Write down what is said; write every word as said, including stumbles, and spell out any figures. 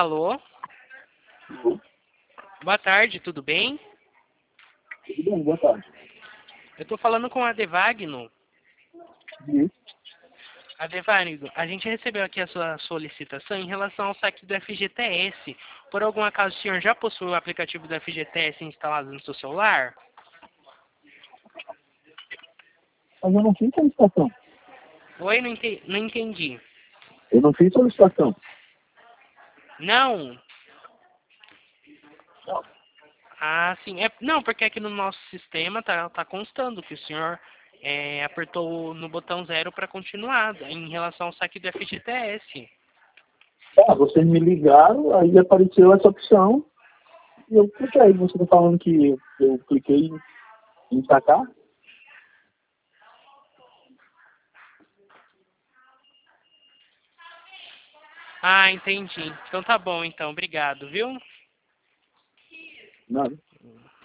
Alô? Boa tarde, tudo bem? Tudo bem, boa tarde. Eu estou falando com a Devagno. Isso. Adevagno, a gente recebeu aqui a sua solicitação em relação ao saque do F G T S. Por algum acaso o senhor já possui o aplicativo do F G T S instalado no seu celular? Mas eu não fiz solicitação. Oi, não, ente- não entendi. Eu não fiz solicitação. Não? Não. Ah, sim. É, não, porque aqui no nosso sistema tá, tá constando que o senhor é, apertou no botão zero para continuar em relação ao saque do F G T S. Ah, vocês me ligaram, aí apareceu essa opção e eu cliquei. Você está falando que eu, eu cliquei em sacar? Ah, entendi. Então tá bom, então. Obrigado, viu? Não.